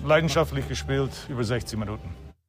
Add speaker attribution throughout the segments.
Speaker 1: leidenschaftlich gespielt, über 60 Minuten.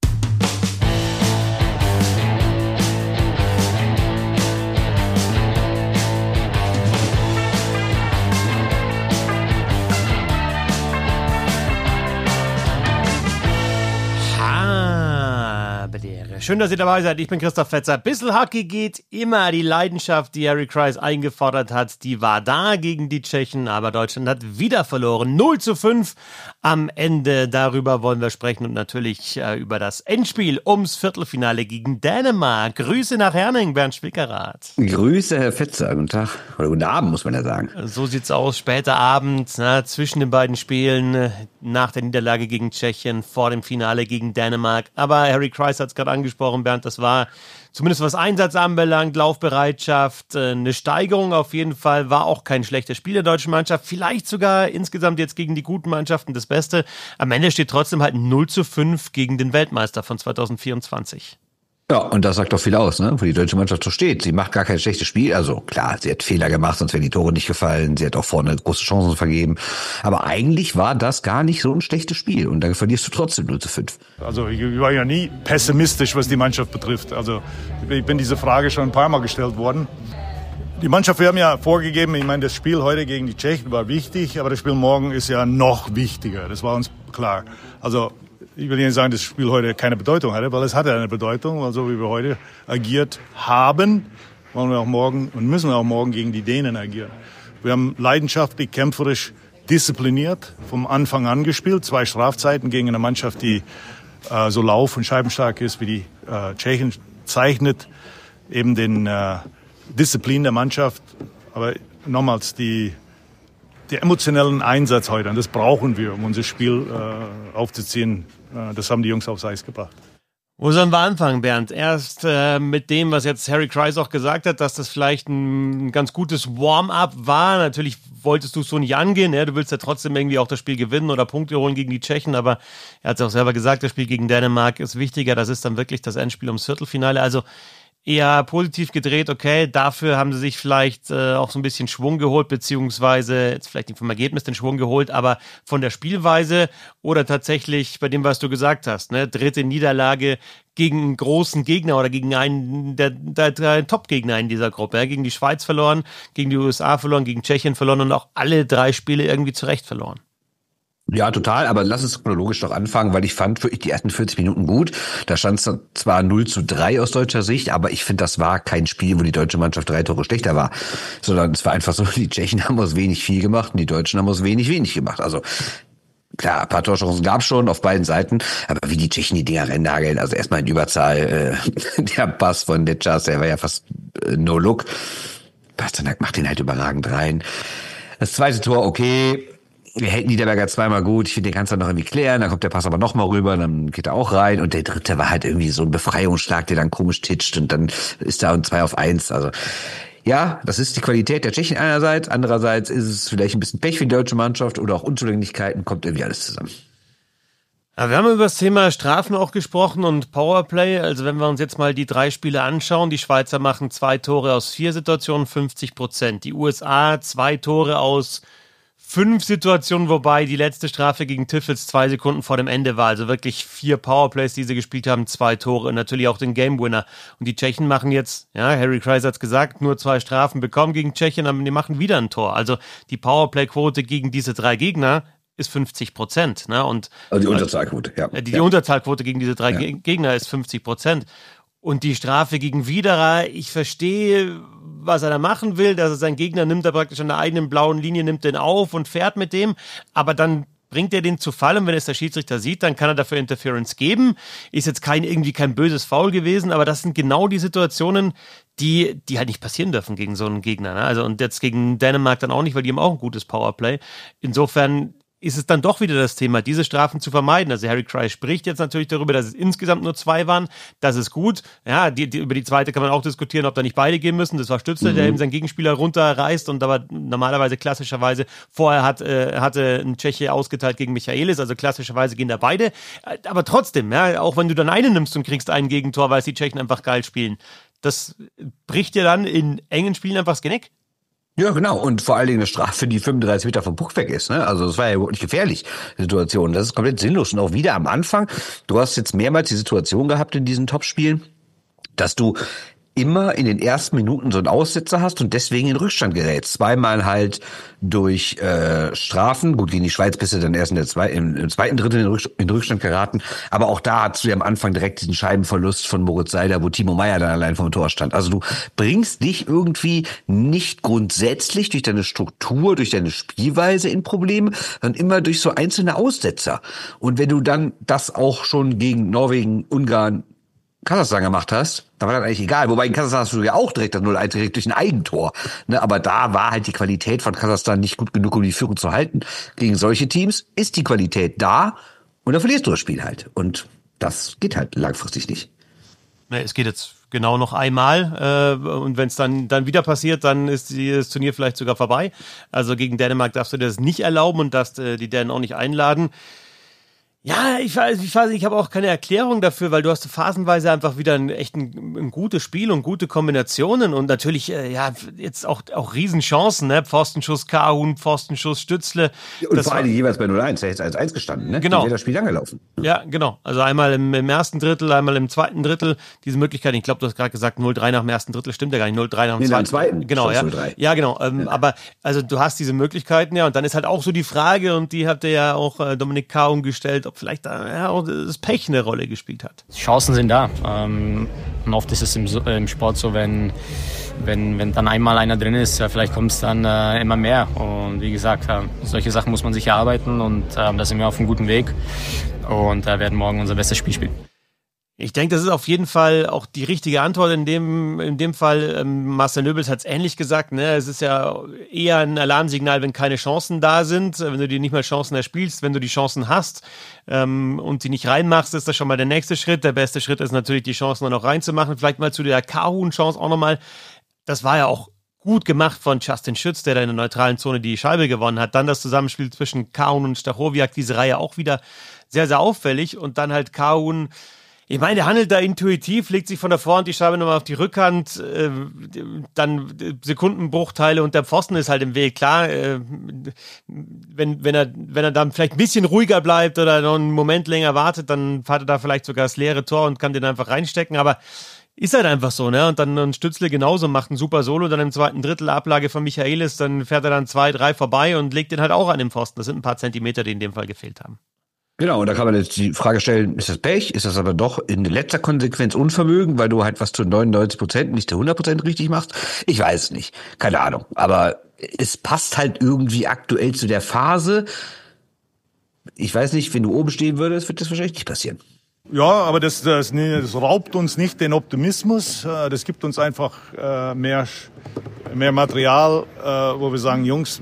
Speaker 2: Schön, dass ihr dabei seid. Ich bin Christoph Fetzer. Bissl Hockey geht immer. Die Leidenschaft, die Harry Kreis eingefordert hat, die war da gegen die Tschechen. Aber Deutschland hat wieder verloren. 0:5 am Ende. Darüber wollen wir sprechen und natürlich über das Endspiel ums Viertelfinale gegen Dänemark. Grüße nach Herning, Bernd Schwickerath.
Speaker 3: Grüße, Herr Fetzer. Guten Tag. Oder guten Abend, muss man ja sagen.
Speaker 2: So sieht's aus. Später Abend, zwischen den beiden Spielen, nach der Niederlage gegen Tschechien, vor dem Finale gegen Dänemark. Aber Harry Kreis hat es gerade angesprochen, Bernd, das war zumindest was Einsatz anbelangt, Laufbereitschaft, eine Steigerung auf jeden Fall, war auch kein schlechtes Spiel der deutschen Mannschaft, vielleicht sogar insgesamt jetzt gegen die guten Mannschaften das Beste. Am Ende steht trotzdem halt 0:5 gegen den Weltmeister von 2024.
Speaker 3: Ja, und das sagt doch viel aus, wo die deutsche Mannschaft so steht. Sie macht gar kein schlechtes Spiel. Also klar, sie hat Fehler gemacht, sonst wären die Tore nicht gefallen. Sie hat auch vorne große Chancen vergeben. Aber eigentlich war das gar nicht so ein schlechtes Spiel. Und dann verlierst du trotzdem 0:5.
Speaker 1: Also ich war ja nie pessimistisch, was die Mannschaft betrifft. Also ich bin diese Frage schon ein paar Mal gestellt worden. Die Mannschaft, wir haben ja vorgegeben, ich meine, das Spiel heute gegen die Tschechen war wichtig, aber das Spiel morgen ist ja noch wichtiger. Das war uns klar. Also ich will nicht sagen, dass das Spiel heute keine Bedeutung hatte, weil es hatte eine Bedeutung, weil so wie wir heute agiert haben, wollen wir auch morgen und müssen wir auch morgen gegen die Dänen agieren. Wir haben leidenschaftlich, kämpferisch, diszipliniert vom Anfang an gespielt. 2 Strafzeiten gegen eine Mannschaft, die so lauf- und scheibenstark ist wie die Tschechen, zeichnet eben den Disziplin der Mannschaft. Aber nochmals, der emotionellen Einsatz heute, und das brauchen wir, um unser Spiel aufzuziehen, das haben die Jungs aufs Eis gebracht.
Speaker 2: Wo sollen wir anfangen, Bernd? Erst mit dem, was jetzt Harry Kreis auch gesagt hat, dass das vielleicht ein ganz gutes Warm-up war. Natürlich wolltest du es so nicht angehen. Du willst ja trotzdem irgendwie auch das Spiel gewinnen oder Punkte holen gegen die Tschechen. Aber er hat es auch selber gesagt, das Spiel gegen Dänemark ist wichtiger. Das ist dann wirklich das Endspiel ums Viertelfinale. Also eher positiv gedreht, okay, dafür haben sie sich vielleicht auch so ein bisschen Schwung geholt, beziehungsweise jetzt vielleicht nicht vom Ergebnis den Schwung geholt, aber von der Spielweise oder tatsächlich bei dem, was du gesagt hast, dritte Niederlage gegen einen großen Gegner oder gegen einen der 3 Top-Gegner in dieser Gruppe, gegen die Schweiz verloren, gegen die USA verloren, gegen Tschechien verloren und auch alle 3 Spiele irgendwie zurecht verloren.
Speaker 3: Ja, total, aber lass uns chronologisch doch anfangen, weil ich fand wirklich die ersten 40 Minuten gut. Da stand es zwar 0:3 aus deutscher Sicht, aber ich finde, das war kein Spiel, wo die deutsche Mannschaft 3 Tore schlechter war, sondern es war einfach so, die Tschechen haben aus wenig viel gemacht und die Deutschen haben aus wenig gemacht. Also klar, ein paar Torchancen gab es schon auf beiden Seiten, aber wie die Tschechen die Dinger reinnageln, also erstmal in Überzahl, der Pass von Necas, der war ja fast No-Look. Pasternak macht den halt überragend rein. Das zweite Tor, okay, wir hält Niederberger zweimal gut. Ich finde, den kannst du noch irgendwie klären. Dann kommt der Pass aber nochmal rüber, dann geht er auch rein. Und der dritte war halt irgendwie so ein Befreiungsschlag, der dann komisch titscht. Und dann ist da ein 2-1. Also ja, das ist die Qualität der Tschechen einerseits. Andererseits ist es vielleicht ein bisschen Pech für die deutsche Mannschaft oder auch Unzulänglichkeiten. Kommt irgendwie alles zusammen.
Speaker 2: Ja, wir haben über das Thema Strafen auch gesprochen und Powerplay. Also wenn wir uns jetzt mal die 3 Spiele anschauen, die Schweizer machen 2 Tore aus 4 Situationen, 50%. Die USA 2 Tore aus 5 Situationen, wobei die letzte Strafe gegen Tiffels 2 Sekunden vor dem Ende war. Also wirklich 4 Powerplays, die sie gespielt haben, 2 Tore und natürlich auch den Game Winner. Und die Tschechen machen jetzt, Harry Kreis hat's gesagt, nur 2 Strafen bekommen gegen Tschechien, aber die machen wieder ein Tor. Also die Powerplay-Quote gegen diese 3 Gegner ist 50%. Und
Speaker 3: also die Unterzahlquote, ja.
Speaker 2: Die Unterzahlquote gegen diese 3 Gegner ist 50%. Und die Strafe gegen Widerer, ich verstehe, was er da machen will, dass er seinen Gegner nimmt, er praktisch an der eigenen blauen Linie, nimmt den auf und fährt mit dem, aber dann bringt er den zu Fall und wenn es der Schiedsrichter sieht, dann kann er dafür Interference geben. Ist jetzt kein böses Foul gewesen, aber das sind genau die Situationen, die halt nicht passieren dürfen gegen so einen Gegner. Also und jetzt gegen Dänemark dann auch nicht, weil die haben auch ein gutes Powerplay. Insofern ist es dann doch wieder das Thema, diese Strafen zu vermeiden. Also Harry Kreis spricht jetzt natürlich darüber, dass es insgesamt nur 2 waren. Das ist gut. Ja, über die zweite kann man auch diskutieren, ob da nicht beide gehen müssen. Das war Stützle, der eben seinen Gegenspieler runterreißt und aber normalerweise klassischerweise vorher hatte ein Tscheche ausgeteilt gegen Michaelis, also klassischerweise gehen da beide. Aber trotzdem, auch wenn du dann einen nimmst und kriegst ein Gegentor, weil es die Tschechen einfach geil spielen, das bricht dir dann in engen Spielen einfach das Genick.
Speaker 3: Ja, genau. Und vor allen Dingen eine Strafe, die 35 Meter vom Puck weg ist. Ne? Also das war ja wirklich gefährlich, die Situation. Das ist komplett sinnlos. Und auch wieder am Anfang, du hast jetzt mehrmals die Situation gehabt in diesen Topspielen, dass du immer in den ersten Minuten so einen Aussetzer hast und deswegen in Rückstand gerätst. Zweimal halt durch Strafen. Gut, gegen die Schweiz bist du dann erst im zweiten Drittel in Rückstand geraten. Aber auch da hattest du ja am Anfang direkt diesen Scheibenverlust von Moritz Seider, wo Timo Meier dann allein vom Tor stand. Also du bringst dich irgendwie nicht grundsätzlich durch deine Struktur, durch deine Spielweise in Probleme, sondern immer durch so einzelne Aussetzer. Und wenn du dann das auch schon gegen Norwegen, Ungarn, Kasachstan gemacht hast, da war das eigentlich egal. Wobei in Kasachstan hast du ja auch direkt das 0-1 direkt durch ein Eigentor. Ne, aber da war halt die Qualität von Kasachstan nicht gut genug, um die Führung zu halten. Gegen solche Teams ist die Qualität da und dann verlierst du das Spiel halt. Und das geht halt langfristig nicht.
Speaker 2: Es geht jetzt genau noch einmal und wenn es dann wieder passiert, dann ist das Turnier vielleicht sogar vorbei. Also gegen Dänemark darfst du dir das nicht erlauben und darfst die Dänen auch nicht einladen. Ja, ich habe auch keine Erklärung dafür, weil du hast phasenweise einfach wieder ein gutes Spiel und gute Kombinationen und natürlich jetzt auch Riesenchancen, ne? Pfostenschuss Kahun, Pfostenschuss Stützle.
Speaker 3: Und vor allem jeweils bei 0-1, da hätte es 1-1 gestanden, ne?
Speaker 2: Genau.
Speaker 3: Dann wäre das Spiel angelaufen.
Speaker 2: Ja, genau. Also einmal im ersten Drittel, einmal im zweiten Drittel. Diese Möglichkeit, ich glaube, du hast gerade gesagt 0-3 nach dem ersten Drittel, stimmt ja gar nicht, 0-3 nach dem zweiten. Genau, ja. 0-3. Ja, genau. Aber also du hast diese Möglichkeiten, ja, und dann ist halt auch so die Frage, und die hat ja auch Dominik Kahun gestellt, ob vielleicht da auch das Pech eine Rolle gespielt hat.
Speaker 4: Chancen sind da. Und oft ist es im Sport so, wenn dann einmal einer drin ist, vielleicht kommt es dann immer mehr. Und wie gesagt, solche Sachen muss man sich erarbeiten und da sind wir auf einem guten Weg und werden morgen unser bestes Spiel spielen.
Speaker 2: Ich denke, das ist auf jeden Fall auch die richtige Antwort in dem Fall. Marcel Nöbels hat es ähnlich gesagt. Ne? Es ist ja eher ein Alarmsignal, wenn keine Chancen da sind, wenn du dir nicht mal Chancen erspielst, wenn du die Chancen hast und sie nicht reinmachst, ist das schon mal der nächste Schritt. Der beste Schritt ist natürlich, die Chancen dann auch reinzumachen. Vielleicht mal zu der Kahun-Chance auch nochmal. Das war ja auch gut gemacht von Justin Schütz, der da in der neutralen Zone die Scheibe gewonnen hat. Dann das Zusammenspiel zwischen Kahun und Stachowiak, diese Reihe auch wieder sehr, sehr auffällig. Und dann halt Kahun, ich meine, der handelt da intuitiv, legt sich von der Vorhand die Scheibe nochmal auf die Rückhand, dann Sekundenbruchteile und der Pfosten ist halt im Weg. Klar, wenn er dann vielleicht ein bisschen ruhiger bleibt oder noch einen Moment länger wartet, dann hat er da vielleicht sogar das leere Tor und kann den einfach reinstecken, aber ist halt einfach so, ne? Und dann Stützle genauso, macht ein super Solo, dann im zweiten Drittel Ablage von Michaelis, dann fährt er dann 2, 3 vorbei und legt den halt auch an den Pfosten. Das sind ein paar Zentimeter, die in dem Fall gefehlt haben.
Speaker 3: Genau, und da kann man jetzt die Frage stellen, ist das Pech? Ist das aber doch in letzter Konsequenz Unvermögen, weil du halt was zu 99%, nicht zu 100% richtig machst? Ich weiß es nicht. Keine Ahnung. Aber es passt halt irgendwie aktuell zu der Phase. Ich weiß nicht, wenn du oben stehen würdest, wird das wahrscheinlich nicht passieren.
Speaker 1: Ja, aber das raubt uns nicht den Optimismus. Das gibt uns einfach mehr Material, wo wir sagen, Jungs,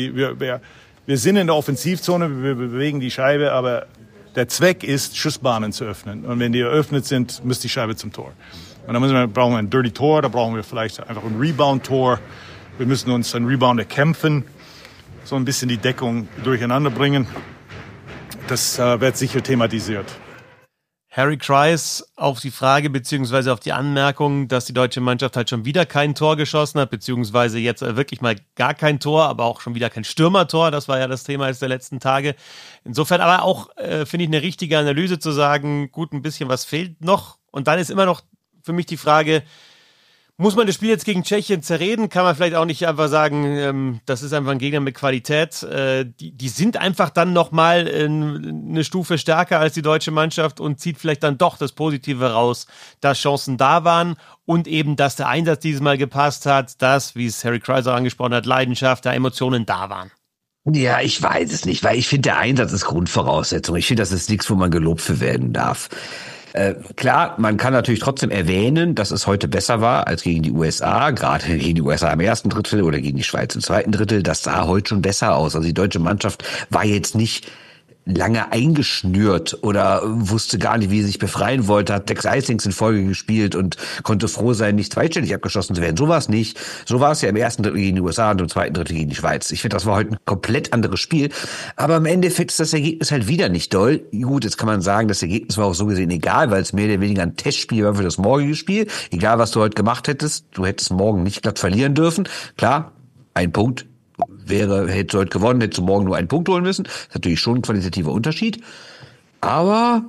Speaker 1: wir sind in der Offensivzone, wir bewegen die Scheibe, aber der Zweck ist, Schussbahnen zu öffnen. Und wenn die eröffnet sind, muss die Scheibe zum Tor. Und dann brauchen wir ein Dirty Tor, da brauchen wir vielleicht einfach ein Rebound-Tor. Wir müssen uns einen Rebound erkämpfen, so ein bisschen die Deckung durcheinander bringen. Das wird sicher thematisiert.
Speaker 2: Harry Kreis auf die Frage beziehungsweise auf die Anmerkung, dass die deutsche Mannschaft halt schon wieder kein Tor geschossen hat, beziehungsweise jetzt wirklich mal gar kein Tor, aber auch schon wieder kein Stürmertor. Das war ja das Thema der letzten Tage. Insofern aber auch, finde ich, eine richtige Analyse zu sagen, gut, ein bisschen was fehlt noch. Und dann ist immer noch für mich die Frage, muss man das Spiel jetzt gegen Tschechien zerreden? Kann man vielleicht auch nicht einfach sagen, das ist einfach ein Gegner mit Qualität. Die sind einfach dann nochmal eine Stufe stärker als die deutsche Mannschaft und zieht vielleicht dann doch das Positive raus, dass Chancen da waren und eben, dass der Einsatz dieses Mal gepasst hat, dass, wie es Harry Kreis auch angesprochen hat, Leidenschaft, da Emotionen da waren.
Speaker 3: Ja, ich weiß es nicht, weil ich finde, der Einsatz ist Grundvoraussetzung. Ich finde, das ist nichts, wo man gelobt für werden darf. Klar, man kann natürlich trotzdem erwähnen, dass es heute besser war als gegen die USA, gerade gegen die USA im ersten Drittel oder gegen die Schweiz im zweiten Drittel. Das sah heute schon besser aus. Also die deutsche Mannschaft war jetzt nicht lange eingeschnürt oder wusste gar nicht, wie sie sich befreien wollte, hat 6 Icings in Folge gespielt und konnte froh sein, nicht zweistellig abgeschossen zu werden. So war es nicht. So war es ja im ersten Drittel gegen die USA und im zweiten Drittel gegen die Schweiz. Ich finde, das war heute ein komplett anderes Spiel. Aber im Endeffekt ist das Ergebnis halt wieder nicht doll. Gut, jetzt kann man sagen, das Ergebnis war auch so gesehen egal, weil es mehr oder weniger ein Testspiel war für das morgige Spiel. Egal, was du heute gemacht hättest, du hättest morgen nicht glatt verlieren dürfen. Klar, ein Punkt hätte heute gewonnen, hätte morgen nur einen Punkt holen müssen. Das ist natürlich schon ein qualitativer Unterschied. Aber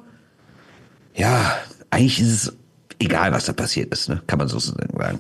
Speaker 3: ja, eigentlich ist es egal, was da passiert ist, ne? Kann man so sagen.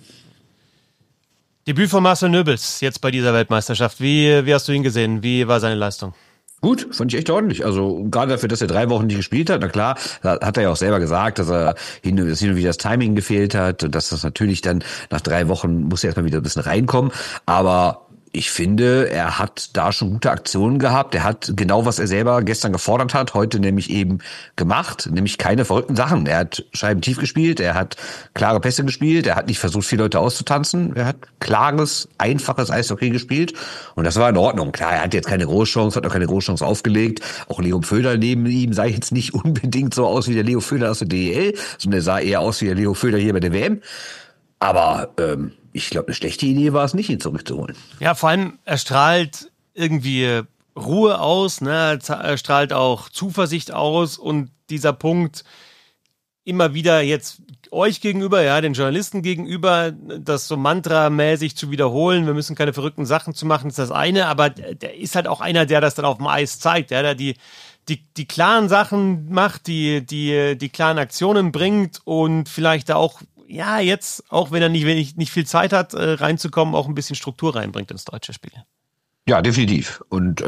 Speaker 2: Debüt von Marcel Nöbels jetzt bei dieser Weltmeisterschaft. Wie hast du ihn gesehen? Wie war seine Leistung?
Speaker 3: Gut, fand ich echt ordentlich. Also gerade dafür, dass er 3 Wochen nicht gespielt hat, na klar, hat er ja auch selber gesagt, dass hin und wieder das Timing gefehlt hat und dass das natürlich dann nach 3 Wochen muss er erstmal wieder ein bisschen reinkommen. Aber ich finde, er hat da schon gute Aktionen gehabt. Er hat genau, was er selber gestern gefordert hat, heute nämlich eben gemacht, nämlich keine verrückten Sachen. Er hat Scheiben tief gespielt, er hat klare Pässe gespielt, er hat nicht versucht, viele Leute auszutanzen. Er hat klares, einfaches Eishockey gespielt und das war in Ordnung. Klar, er hat jetzt keine Großchance, hat auch keine Großchance aufgelegt. Auch Leo Föder neben ihm sah jetzt nicht unbedingt so aus wie der Leo Föder aus der DEL, sondern er sah eher aus wie der Leo Föder hier bei der WM. Aber ich glaube, eine schlechte Idee war es nicht, ihn zurückzuholen.
Speaker 2: Ja, vor allem, er strahlt irgendwie Ruhe aus, ne? Er strahlt auch Zuversicht aus und dieser Punkt immer wieder jetzt euch gegenüber, ja, den Journalisten gegenüber, das so mantramäßig zu wiederholen, wir müssen keine verrückten Sachen zu machen, ist das eine, aber der ist halt auch einer, der das dann auf dem Eis zeigt, ja, der die klaren Sachen macht, die klaren Aktionen bringt und vielleicht da auch, ja, jetzt, auch wenn er nicht viel Zeit hat, reinzukommen, auch ein bisschen Struktur reinbringt ins deutsche Spiel.
Speaker 3: Ja, definitiv. Und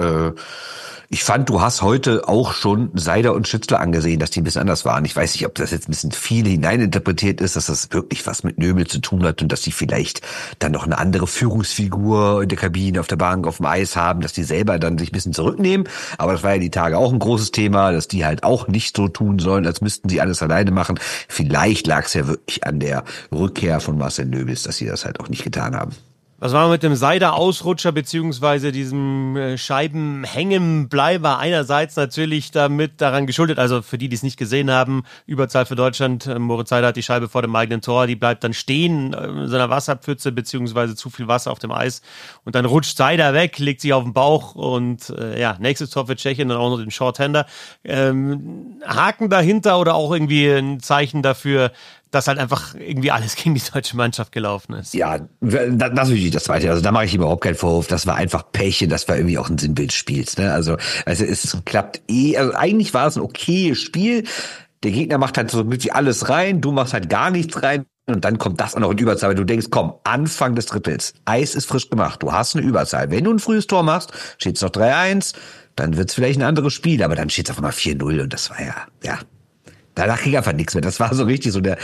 Speaker 3: ich fand, du hast heute auch schon Seider und Schützler angesehen, dass die ein bisschen anders waren. Ich weiß nicht, ob das jetzt ein bisschen viel hineininterpretiert ist, dass das wirklich was mit Nöbel zu tun hat und dass die vielleicht dann noch eine andere Führungsfigur in der Kabine, auf der Bank, auf dem Eis haben, dass die selber dann sich ein bisschen zurücknehmen. Aber das war ja die Tage auch ein großes Thema, dass die halt auch nicht so tun sollen, als müssten sie alles alleine machen. Vielleicht lag es ja wirklich an der Rückkehr von Marcel Nöbels, dass sie das halt auch nicht getan haben.
Speaker 2: Was war mit dem Seider-Ausrutscher beziehungsweise diesem Scheibenhängenbleiber einerseits natürlich damit daran geschuldet, also für die es nicht gesehen haben, Überzahl für Deutschland, Moritz Seider hat die Scheibe vor dem eigenen Tor, die bleibt dann stehen in seiner Wasserpfütze beziehungsweise zu viel Wasser auf dem Eis und dann rutscht Seider weg, legt sich auf den Bauch und nächstes Tor für Tschechien, dann auch noch den Shorthander. Haken dahinter oder auch irgendwie ein Zeichen dafür, dass halt einfach irgendwie alles gegen die deutsche Mannschaft gelaufen ist.
Speaker 3: Ja, das ist natürlich das Zweite. Also da mache ich überhaupt keinen Vorwurf. Das war einfach Pech und das war irgendwie auch ein Sinnbild des Spiels. Ne? Also es klappt Also eigentlich war es ein okayes Spiel. Der Gegner macht halt so mit wie alles rein. Du machst halt gar nichts rein. Und dann kommt das auch noch in Überzahl, weil du denkst, komm, Anfang des Drittels. Eis ist frisch gemacht. Du hast eine Überzahl. Wenn du ein frühes Tor machst, steht es noch 3-1. Dann wird es vielleicht ein anderes Spiel. Aber dann steht es auf einmal 4-0 und das war ja. Danach ging einfach nichts mehr. Das war so richtig so der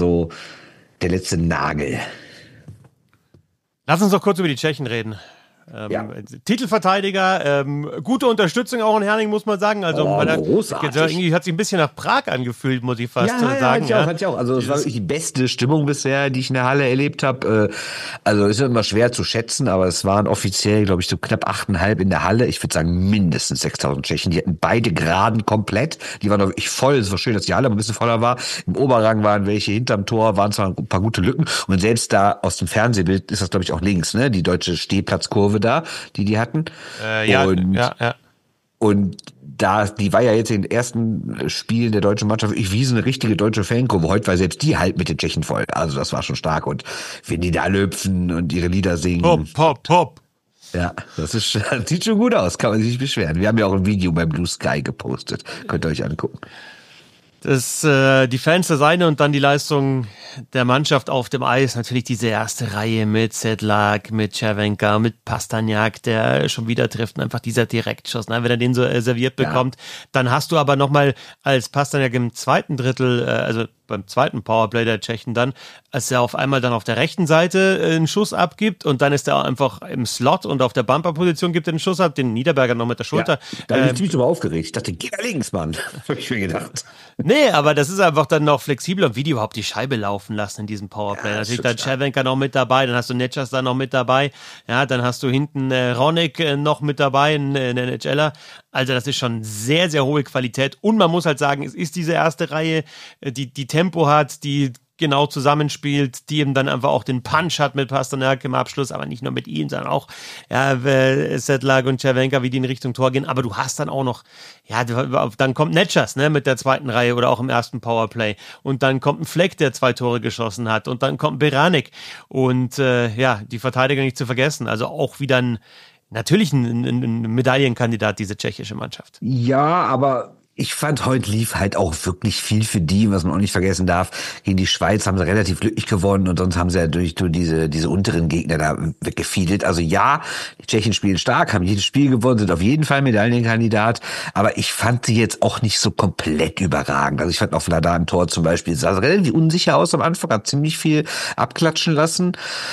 Speaker 3: letzte Nagel.
Speaker 2: Lass uns doch kurz über die Tschechen reden. Titelverteidiger, gute Unterstützung auch in Herning, muss man sagen. Also
Speaker 3: großartig.
Speaker 2: Irgendwie hat sich ein bisschen nach Prag angefühlt, muss ich fast sagen.
Speaker 3: Hatte ich auch. Also es war wirklich die beste Stimmung bisher, die ich in der Halle erlebt habe. Also ist immer schwer zu schätzen, aber es waren offiziell, glaube ich, so knapp 8.500 in der Halle. Ich würde sagen mindestens 6.000 Tschechen. Die hatten beide Geraden komplett. Die waren doch wirklich voll. Es war schön, dass die Halle ein bisschen voller war. Im Oberrang waren welche, hinterm Tor waren zwar ein paar gute Lücken. Und selbst da aus dem Fernsehbild ist das, glaube ich, auch links, ne? Die deutsche Stehplatzkurve da, die hatten. Und die war ja jetzt in den ersten Spielen der deutschen Mannschaft wie so eine richtige deutsche Fankurve. Heute war selbst die halt mit den Tschechen voll. Also das war schon stark. Und wenn die da löpfen und ihre Lieder singen.
Speaker 2: Pop, pop, pop.
Speaker 3: Ja, das sieht schon gut aus, kann man sich nicht beschweren. Wir haben ja auch ein Video beim Blue Sky gepostet. Könnt ihr euch angucken.
Speaker 2: Die Fans der Seine und dann die Leistung der Mannschaft auf dem Eis. Natürlich diese erste Reihe mit Sedlak, mit Cervenka, mit Pastagnak, der schon wieder trifft und einfach dieser Direktschuss. Wenn er den so serviert bekommt, dann hast du aber nochmal als Pastagnak im zweiten Drittel, also beim zweiten Powerplay der Tschechen dann, als er auf einmal dann auf der rechten Seite einen Schuss abgibt und dann ist er einfach im Slot und auf der Bumperposition gibt er den Schuss ab, den Niederberger noch mit der Schulter.
Speaker 3: Ja, da bin ich ziemlich drüber aufgeregt. Ich dachte, geh da links, Mann. Hab ich mir gedacht.
Speaker 2: Nee, aber das ist einfach dann noch flexibler und wie die überhaupt die Scheibe laufen lassen in diesem Powerplay. Ja, natürlich dann Cervenka noch mit dabei, dann hast du Netschas da noch mit dabei, ja, dann hast du hinten Ronek noch mit dabei, ein NHLer. Also das ist schon sehr, sehr hohe Qualität und man muss halt sagen, es ist diese erste Reihe, die Tempo hat, die genau zusammenspielt, die eben dann einfach auch den Punch hat mit Pasternak im Abschluss, aber nicht nur mit ihm, sondern auch Sedlak und Cervenka, wie die in Richtung Tor gehen. Aber du hast dann auch noch, dann kommt Netschas, ne, mit der zweiten Reihe oder auch im ersten Powerplay. Und dann kommt ein Fleck, der 2 Tore geschossen hat. Und dann kommt Beranek. Und die Verteidiger nicht zu vergessen. Also auch wieder natürlich ein Medaillenkandidat, diese tschechische Mannschaft.
Speaker 3: Ja, aber ich fand, heute lief halt auch wirklich viel für die, was man auch nicht vergessen darf. Gegen die Schweiz haben sie relativ glücklich gewonnen und sonst haben sie ja durch diese unteren Gegner da weggefiedelt. Also ja, die Tschechen spielen stark, haben jedes Spiel gewonnen, sind auf jeden Fall Medaillenkandidat, aber ich fand sie jetzt auch nicht so komplett überragend. Also ich fand auch Vlada im Tor zum Beispiel, sah relativ unsicher aus am Anfang, hat ziemlich viel abklatschen lassen.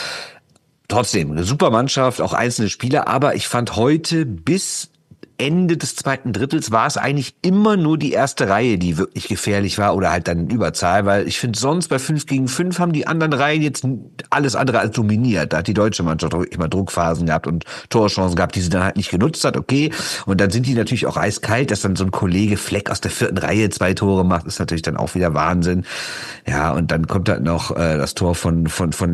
Speaker 3: Trotzdem, eine super Mannschaft, auch einzelne Spieler, aber ich fand heute bis Ende des zweiten Drittels war es eigentlich immer nur die erste Reihe, die wirklich gefährlich war oder halt dann in Überzahl, weil ich finde sonst bei 5 gegen 5 haben die anderen Reihen jetzt alles andere als dominiert. Da hat die deutsche Mannschaft auch immer Druckphasen gehabt und Torchancen gehabt, die sie dann halt nicht genutzt hat, okay. Und dann sind die natürlich auch eiskalt, dass dann so ein Kollege Fleck aus der 4. Reihe 2 Tore macht, ist natürlich dann auch wieder Wahnsinn. Ja, und dann kommt halt noch das Tor von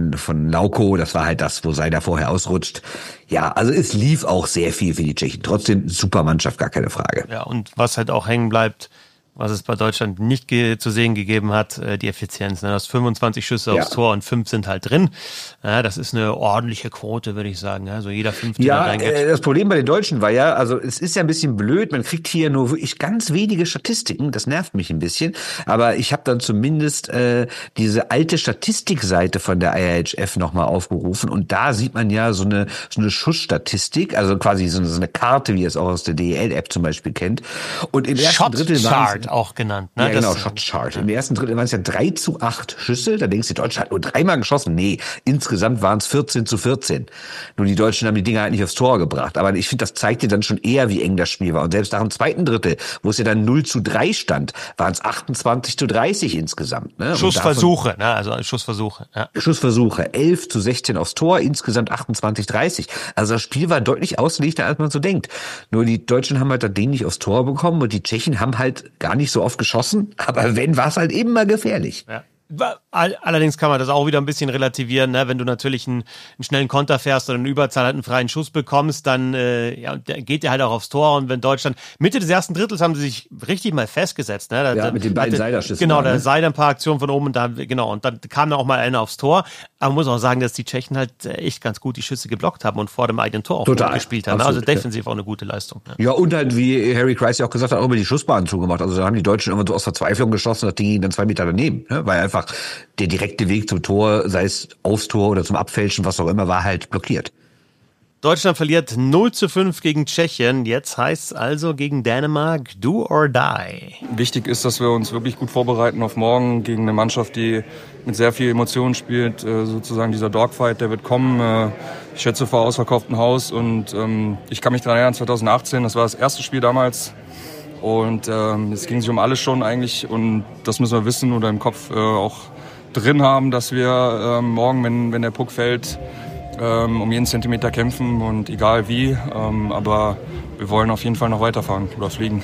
Speaker 3: Lauko, das war halt das, wo Seider vorher ausrutscht. Ja, also es lief auch sehr viel für die Tschechen. Trotzdem super Mannschaft, gar keine Frage.
Speaker 2: Ja, und was halt auch hängen bleibt, was es bei Deutschland nicht zu sehen gegeben hat, die Effizienz. Du hast 25 Schüsse aufs Tor und 5 sind halt drin. Ja, das ist eine ordentliche Quote, würde ich sagen. Also jeder 5.
Speaker 3: Ja, das Problem bei den Deutschen war ja, also es ist ja ein bisschen blöd, man kriegt hier nur wirklich ganz wenige Statistiken, das nervt mich ein bisschen, aber ich habe dann zumindest diese alte Statistikseite von der IHF nochmal aufgerufen und da sieht man ja so eine Schussstatistik, also quasi so eine Karte, wie ihr es auch aus der DEL-App zum Beispiel kennt. Und im ersten Drittel waren
Speaker 2: auch genannt. Ne?
Speaker 3: Ja, genau, Shot Chart. Im ersten Drittel waren es ja 3-8 Schüsse. Da denkst du, Deutschland hat nur 3-mal geschossen. Nee, insgesamt waren es 14-14. Nur die Deutschen haben die Dinger halt nicht aufs Tor gebracht. Aber ich finde, das zeigt dir dann schon eher, wie eng das Spiel war. Und selbst nach dem zweiten Drittel, wo es ja dann 0-3 stand, waren es 28-30 insgesamt. Ne?
Speaker 2: Schussversuche, Schussversuche. Ja.
Speaker 3: Schussversuche, 11-16 aufs Tor, insgesamt 28-30. Also das Spiel war deutlich ausgeglichener, als man so denkt. Nur die Deutschen haben halt das Ding nicht aufs Tor bekommen und die Tschechen haben halt gar nicht so oft geschossen, aber wenn, war es halt eben mal gefährlich.
Speaker 2: Ja. Allerdings kann man das auch wieder ein bisschen relativieren, ne? Wenn du natürlich einen schnellen Konter fährst oder eine Überzahl halt einen freien Schuss bekommst, dann geht der halt auch aufs Tor. Und wenn Deutschland Mitte des ersten Drittels haben sie sich richtig mal festgesetzt, ne?
Speaker 3: Mit den beiden Seider-Schüssen.
Speaker 2: Genau, da Seider ein paar Aktionen von oben und dann kam da auch mal einer aufs Tor. Aber man muss auch sagen, dass die Tschechen halt echt ganz gut die Schüsse geblockt haben und vor dem eigenen Tor auch gut gespielt haben. Absolut, also defensiv auch eine gute Leistung. Ne?
Speaker 3: Ja, und halt, wie Harry Kreis ja auch gesagt hat, auch über die Schussbahn zugemacht. Also da haben die Deutschen immer so aus Verzweiflung geschossen, das Ding ging dann 2 Meter daneben, ne? Weil einfach der direkte Weg zum Tor, sei es aufs Tor oder zum Abfälschen, was auch immer, war halt blockiert.
Speaker 2: Deutschland verliert 0-5 gegen Tschechien. Jetzt heißt es also gegen Dänemark do or die.
Speaker 5: Wichtig ist, dass wir uns wirklich gut vorbereiten auf morgen gegen eine Mannschaft, die mit sehr viel Emotionen spielt. Sozusagen dieser Dogfight, der wird kommen. Ich schätze vor ausverkauftem Haus. Und ich kann mich daran erinnern, 2018, das war das erste Spiel damals. Und es ging sich um alles schon eigentlich. Und das müssen wir wissen oder im Kopf auch drin haben, dass wir morgen, wenn der Puck fällt, um jeden Zentimeter kämpfen und egal wie. Aber wir wollen auf jeden Fall noch weiterfahren oder fliegen.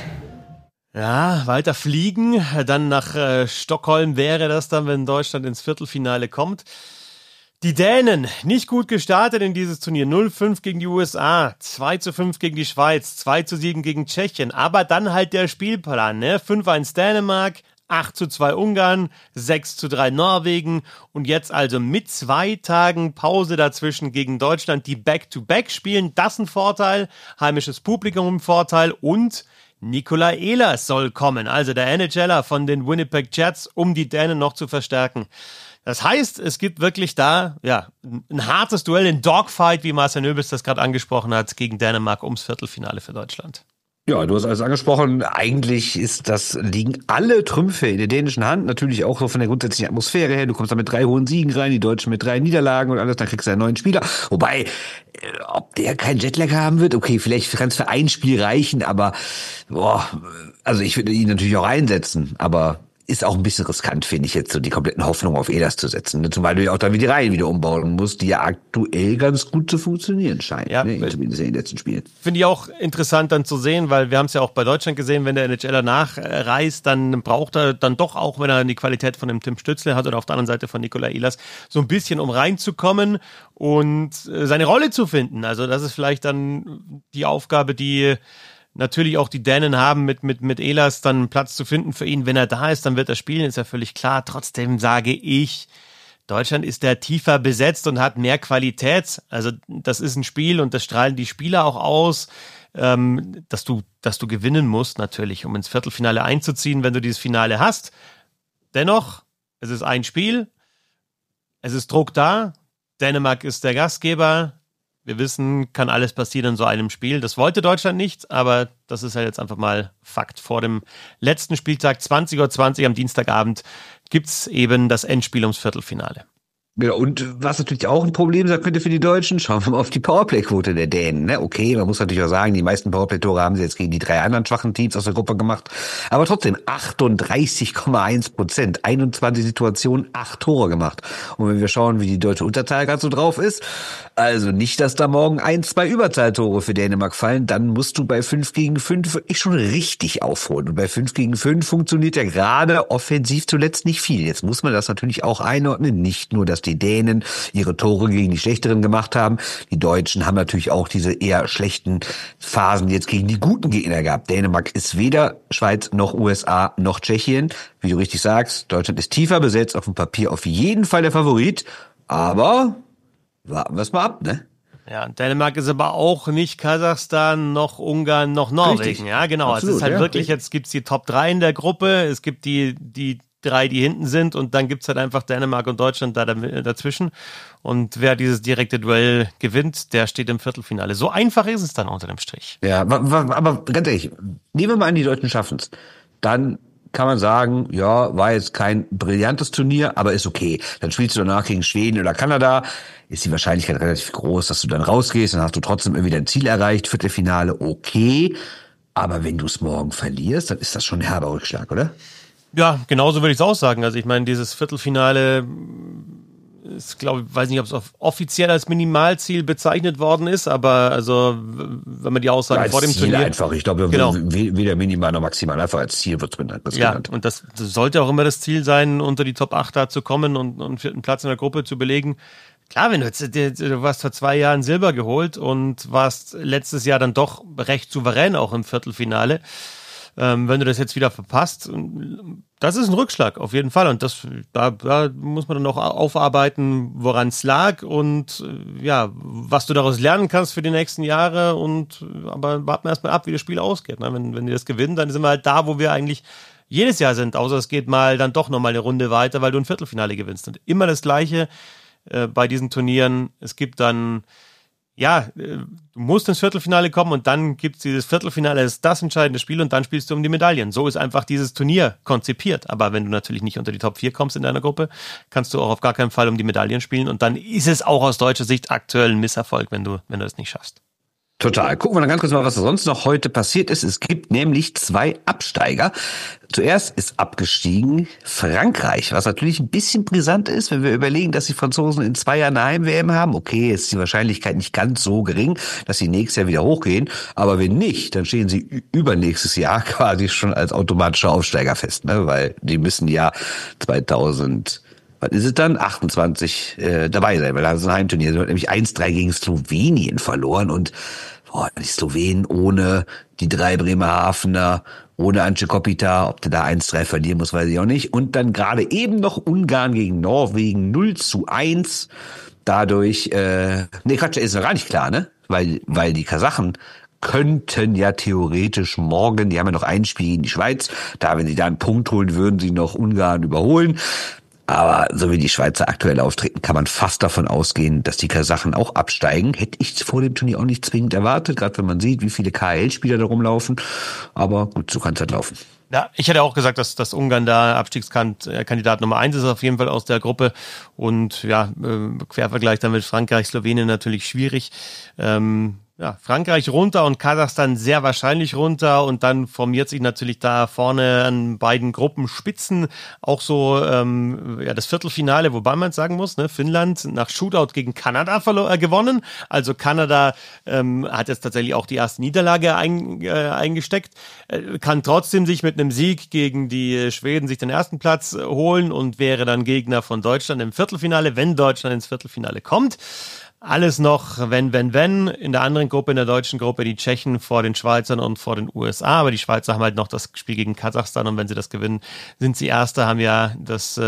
Speaker 2: Ja, weiter fliegen. Dann nach Stockholm wäre das dann, wenn Deutschland ins Viertelfinale kommt. Die Dänen nicht gut gestartet in dieses Turnier. 0-5 gegen die USA, 2-5 gegen die Schweiz, 2-7 gegen Tschechien. Aber dann halt der Spielplan, ne? 5-1 Dänemark, 8-2 Ungarn, 6-3 Norwegen und jetzt also mit 2 Tagen Pause dazwischen gegen Deutschland, die Back-to-Back spielen. Das ein Vorteil, heimisches Publikum im Vorteil und Nikola Ehlers soll kommen, also der NHLer von den Winnipeg Jets, um die Dänen noch zu verstärken. Das heißt, es gibt wirklich da ein hartes Duell, ein Dogfight, wie Marcel Nöbels das gerade angesprochen hat, gegen Dänemark ums Viertelfinale für Deutschland.
Speaker 3: Ja, du hast alles angesprochen. Eigentlich liegen alle Trümpfe in der dänischen Hand. Natürlich auch so von der grundsätzlichen Atmosphäre her. Du kommst da mit 3 hohen Siegen rein, die Deutschen mit 3 Niederlagen und alles. Dann kriegst du einen neuen Spieler. Wobei, ob der keinen Jetlag haben wird, okay, vielleicht kann es für ein Spiel reichen, aber also ich würde ihn natürlich auch einsetzen. Aber ist auch ein bisschen riskant, finde ich, jetzt so die kompletten Hoffnungen auf Ehlers zu setzen. Ne? Zumal du ja auch dann wieder die Reihen wieder umbauen musst, die ja aktuell ganz gut zu funktionieren scheinen,
Speaker 2: ja,
Speaker 3: ne? Zumindest in den letzten Spielen.
Speaker 2: Finde ich auch interessant dann zu sehen, weil wir haben es ja auch bei Deutschland gesehen, wenn der NHLer nachreist, dann braucht er dann doch auch, wenn er die Qualität von dem Tim Stützle hat oder auf der anderen Seite von Nikolai Ehlers, so ein bisschen, um reinzukommen und seine Rolle zu finden. Also das ist vielleicht dann die Aufgabe, die natürlich auch die Dänen haben, mit Ehlers dann Platz zu finden für ihn. Wenn er da ist, dann wird er spielen, ist ja völlig klar. Trotzdem sage ich, Deutschland ist da tiefer besetzt und hat mehr Qualität. Also das ist ein Spiel und das strahlen die Spieler auch aus, dass du gewinnen musst natürlich, um ins Viertelfinale einzuziehen, wenn du dieses Finale hast. Dennoch, es ist ein Spiel, es ist Druck da, Dänemark ist der Gastgeber. Wir wissen, kann alles passieren in so einem Spiel. Das wollte Deutschland nicht, aber das ist ja jetzt einfach mal Fakt. Vor dem letzten Spieltag, 20:20 Uhr am Dienstagabend, gibt's eben das Endspiel ums Viertelfinale.
Speaker 3: Genau, und was natürlich auch ein Problem sein könnte für die Deutschen, schauen wir mal auf die Powerplay-Quote der Dänen. Ne? Okay, man muss natürlich auch sagen, die meisten Powerplay-Tore haben sie jetzt gegen die 3 anderen schwachen Teams aus der Gruppe gemacht. Aber trotzdem 38,1%, 21 Situationen, 8 Tore gemacht. Und wenn wir schauen, wie die deutsche Unterzahl gerade so drauf ist, also nicht, dass da morgen 1-2 Überzahltore für Dänemark fallen, dann musst du bei 5-5 wirklich schon richtig aufholen. Und bei 5-5 funktioniert ja gerade offensiv zuletzt nicht viel. Jetzt muss man das natürlich auch einordnen, nicht nur, dass die Dänen ihre Tore gegen die Schlechteren gemacht haben. Die Deutschen haben natürlich auch diese eher schlechten Phasen jetzt gegen die guten Gegner gehabt. Dänemark ist weder Schweiz noch USA noch Tschechien. Wie du richtig sagst, Deutschland ist tiefer besetzt, auf dem Papier auf jeden Fall der Favorit. Aber warten wir es mal ab, ne?
Speaker 2: Ja, Dänemark ist aber auch nicht Kasachstan, noch Ungarn, noch Norwegen. Richtig. Ja, genau. Absolut, es ist halt ja, wirklich, jetzt gibt's die Top 3 in der Gruppe, es gibt die 3, die hinten sind und dann gibt's halt einfach Dänemark und Deutschland dazwischen. Und wer dieses direkte Duell gewinnt, der steht im Viertelfinale. So einfach ist es dann unter dem Strich.
Speaker 3: Ja, aber ganz ehrlich, nehmen wir mal an, die Deutschen schaffen's. Dann kann man sagen, ja, war jetzt kein brillantes Turnier, aber ist okay. Dann spielst du danach gegen Schweden oder Kanada, ist die Wahrscheinlichkeit relativ groß, dass du dann rausgehst, dann hast du trotzdem irgendwie dein Ziel erreicht, Viertelfinale, okay. Aber wenn du es morgen verlierst, dann ist das schon ein herber Rückschlag, oder?
Speaker 2: Ja, genauso würde ich es auch sagen. Also ich meine, dieses Viertelfinale ist, glaube ich, weiß nicht, ob es offiziell als Minimalziel bezeichnet worden ist, aber also wenn man die Aussagen
Speaker 3: ja,
Speaker 2: vor dem
Speaker 3: Ziel
Speaker 2: Turnier
Speaker 3: einfach. Ich glaube, genau. Weder minimal noch maximal, einfach als Ziel wird es benannt.
Speaker 2: Ja, und das sollte auch immer das Ziel sein, unter die Top 8 da zu kommen und 4. Platz in der Gruppe zu belegen. Klar, wenn du warst vor 2 Jahren Silber geholt und warst letztes Jahr dann doch recht souverän auch im Viertelfinale. Wenn du das jetzt wieder verpasst, das ist ein Rückschlag auf jeden Fall und da muss man dann auch aufarbeiten, woran es lag und ja, was du daraus lernen kannst für die nächsten Jahre aber warten wir erstmal ab, wie das Spiel ausgeht. Ne? Wenn die das gewinnen, dann sind wir halt da, wo wir eigentlich jedes Jahr sind, außer es geht mal dann doch nochmal eine Runde weiter, weil du ein Viertelfinale gewinnst. Und immer das Gleiche bei diesen Turnieren, es gibt dann ja, du musst ins Viertelfinale kommen und dann gibt's dieses Viertelfinale, das ist das entscheidende Spiel und dann spielst du um die Medaillen. So ist einfach dieses Turnier konzipiert. Aber wenn du natürlich nicht unter die Top 4 kommst in deiner Gruppe, kannst du auch auf gar keinen Fall um die Medaillen spielen und dann ist es auch aus deutscher Sicht aktuell ein Misserfolg, wenn du es nicht schaffst.
Speaker 3: Total. Gucken wir dann ganz kurz mal, was da sonst noch heute passiert ist. Es gibt nämlich 2 Absteiger. Zuerst ist abgestiegen Frankreich, was natürlich ein bisschen brisant ist, wenn wir überlegen, dass die Franzosen in 2 Jahren eine Heim-WM haben. Okay, ist die Wahrscheinlichkeit nicht ganz so gering, dass sie nächstes Jahr wieder hochgehen. Aber wenn nicht, dann stehen sie übernächstes Jahr quasi schon als automatischer Aufsteiger fest, ne? Weil die müssen ja 2000... Was ist es dann? 28 dabei sein, weil da ist ein Heimturnier. Sie hat nämlich 1-3 gegen Slowenien verloren und die Slowenen ohne die 3 Bremerhavener, ohne Ance Kopita, ob du da 1-3 verlieren musst, weiß ich auch nicht. Und dann gerade eben noch Ungarn gegen Norwegen 0-1. Dadurch, Quatsch, ist noch gar nicht klar, ne? Weil die Kasachen könnten ja theoretisch morgen, die haben ja noch ein Spiel gegen die Schweiz, wenn sie da einen Punkt holen, würden sie noch Ungarn überholen. Aber so wie die Schweizer aktuell auftreten, kann man fast davon ausgehen, dass die Kasachen auch absteigen. Hätte ich vor dem Turnier auch nicht zwingend erwartet, gerade wenn man sieht, wie viele KHL-Spieler da rumlaufen. Aber gut, so kann es halt laufen.
Speaker 2: Ja, ich hätte auch gesagt, dass Ungarn da Abstiegskandidat Nummer 1 ist, auf jeden Fall aus der Gruppe. Und ja, Quervergleich dann mit Frankreich, Slowenien natürlich schwierig. Frankreich runter und Kasachstan sehr wahrscheinlich runter und dann formiert sich natürlich da vorne an beiden Gruppenspitzen auch so das Viertelfinale, wobei man sagen muss, ne, Finnland nach Shootout gegen Kanada gewonnen, also Kanada hat jetzt tatsächlich auch die erste Niederlage eingesteckt, kann trotzdem sich mit einem Sieg gegen die Schweden sich den ersten Platz holen und wäre dann Gegner von Deutschland im Viertelfinale, wenn Deutschland ins Viertelfinale kommt. Alles noch, wenn. In der anderen Gruppe, in der deutschen Gruppe, die Tschechen vor den Schweizern und vor den USA. Aber die Schweizer haben halt noch das Spiel gegen Kasachstan und wenn sie das gewinnen, sind sie Erster, haben ja das,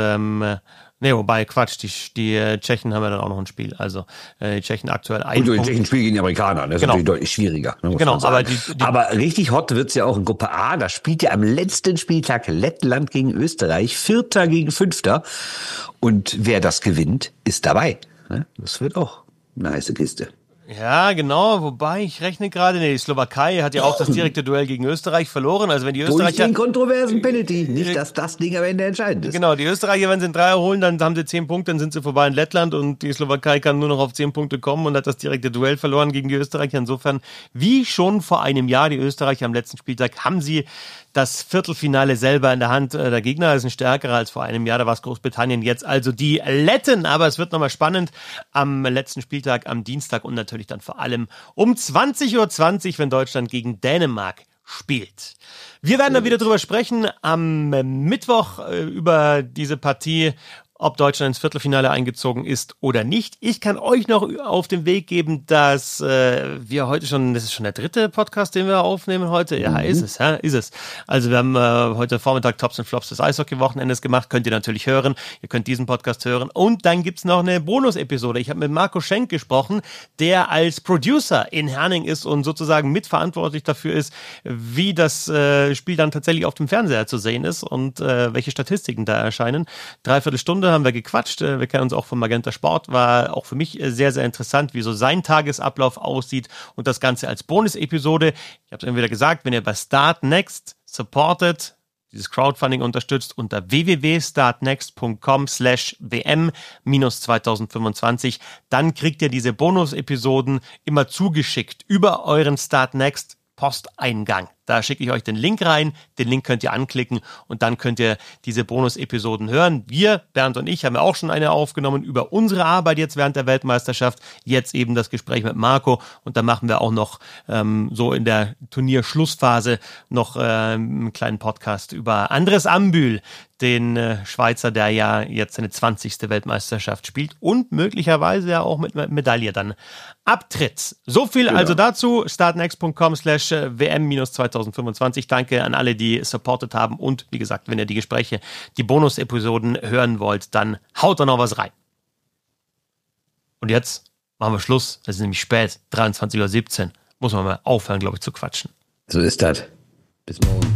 Speaker 2: die Tschechen haben ja dann auch noch ein Spiel. Also die Tschechen aktuell ein Punkt.
Speaker 3: Und die Tschechen spielen gegen die Amerikaner, das ist natürlich deutlich schwieriger.
Speaker 2: Genau,
Speaker 3: aber richtig hot wird's ja auch in Gruppe A. Da spielt ja am letzten Spieltag Lettland gegen Österreich, Vierter gegen Fünfter. Und wer das gewinnt, ist dabei. Das wird auch eine heiße Kiste.
Speaker 2: Ja, genau, wobei ich rechne gerade, die Slowakei hat ja auch das direkte Duell gegen Österreich verloren, also wenn die Österreicher...
Speaker 3: Durch den kontroversen Penalty, nicht, dass das Ding am Ende entscheidend ist.
Speaker 2: Genau, die Österreicher, wenn sie einen Dreier holen, dann haben sie 10 Punkte, dann sind sie vorbei in Lettland und die Slowakei kann nur noch auf 10 Punkte kommen und hat das direkte Duell verloren gegen die Österreicher. Insofern, wie schon vor einem Jahr, die Österreicher am letzten Spieltag, haben sie das Viertelfinale selber in der Hand. Der Gegner ist ein stärkerer als vor einem Jahr, da war es Großbritannien, jetzt also die Letten. Aber es wird nochmal spannend am letzten Spieltag, am Dienstag und natürlich dann vor allem um 20:20 Uhr, wenn Deutschland gegen Dänemark spielt. Wir werden dann wieder drüber sprechen am Mittwoch über diese Partie, ob Deutschland ins Viertelfinale eingezogen ist oder nicht. Ich kann euch noch auf den Weg geben, dass wir heute schon, das ist schon der 3. Podcast, den wir aufnehmen heute. Ja, ist es. Also wir haben heute Vormittag Tops und Flops des Eishockey-Wochenendes gemacht. Könnt ihr natürlich hören. Ihr könnt diesen Podcast hören. Und dann gibt's noch eine Bonus-Episode. Ich habe mit Marco Schenk gesprochen, der als Producer in Herning ist und sozusagen mitverantwortlich dafür ist, wie das Spiel dann tatsächlich auf dem Fernseher zu sehen ist und welche Statistiken da erscheinen. 3/4 Stunde haben wir gequatscht. Wir kennen uns auch von Magenta Sport. War auch für mich sehr, sehr interessant, wie so sein Tagesablauf aussieht und das Ganze als Bonus-Episode. Ich habe es immer wieder gesagt, wenn ihr bei Start Next supportet, dieses Crowdfunding unterstützt unter www.startnext.com/WM-2025, dann kriegt ihr diese Bonus-Episoden immer zugeschickt über euren Start Next Posteingang. Da schicke ich euch den Link rein, den Link könnt ihr anklicken und dann könnt ihr diese Bonus-Episoden hören. Wir, Bernd und ich, haben ja auch schon eine aufgenommen über unsere Arbeit jetzt während der Weltmeisterschaft, jetzt eben das Gespräch mit Marco und dann machen wir auch noch so in der Turnierschlussphase noch einen kleinen Podcast über Andres Ambühl, den Schweizer, der ja jetzt seine 20. Weltmeisterschaft spielt und möglicherweise ja auch mit Medaille dann abtritt. So viel also dazu, startnext.com/WM-2025. Danke an alle, die supportet haben und wie gesagt, wenn ihr die Gespräche, die Bonus-Episoden hören wollt, dann haut da noch was rein. Und jetzt machen wir Schluss, es ist nämlich spät, 23:17 Uhr, muss man mal aufhören, glaube ich, zu quatschen.
Speaker 3: So ist das. Bis morgen.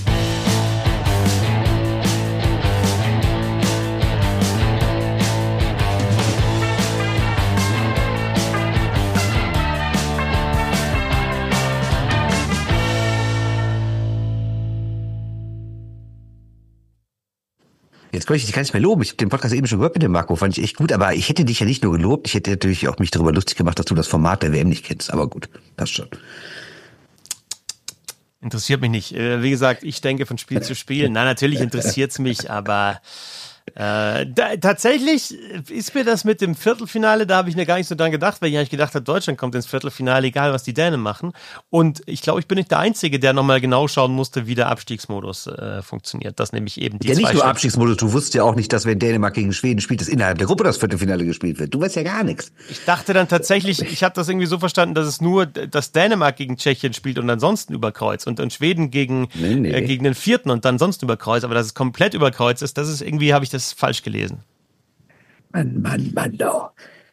Speaker 3: Jetzt kann ich dich gar nicht mehr loben. Ich habe den Podcast eben schon gehört mit dem Marco, fand ich echt gut. Aber ich hätte dich ja nicht nur gelobt, ich hätte natürlich auch mich darüber lustig gemacht, dass du das Format der WM nicht kennst. Aber gut, passt schon.
Speaker 2: Interessiert mich nicht. Wie gesagt, ich denke von Spiel zu Spiel. Na, natürlich interessiert's mich, aber tatsächlich ist mir das mit dem Viertelfinale, da habe ich mir gar nicht so dran gedacht, weil ich eigentlich gedacht habe, Deutschland kommt ins Viertelfinale, egal was die Dänen machen. Und ich glaube, ich bin nicht der Einzige, der nochmal genau schauen musste, wie der Abstiegsmodus funktioniert. Das nämlich eben die
Speaker 3: ja, nicht nur Abstiegsmodus, du wusstest ja auch nicht, dass wenn Dänemark gegen Schweden spielt, dass innerhalb der Gruppe das Viertelfinale gespielt wird. Du weißt ja gar nichts.
Speaker 2: Ich dachte dann tatsächlich, ich habe das irgendwie so verstanden, dass es nur, dass Dänemark gegen Tschechien spielt und ansonsten über Kreuz und Schweden gegen den Vierten und dann sonst über Kreuz, aber dass es komplett über Kreuz ist, das ist irgendwie, habe ich das falsch gelesen.
Speaker 3: Mann, no.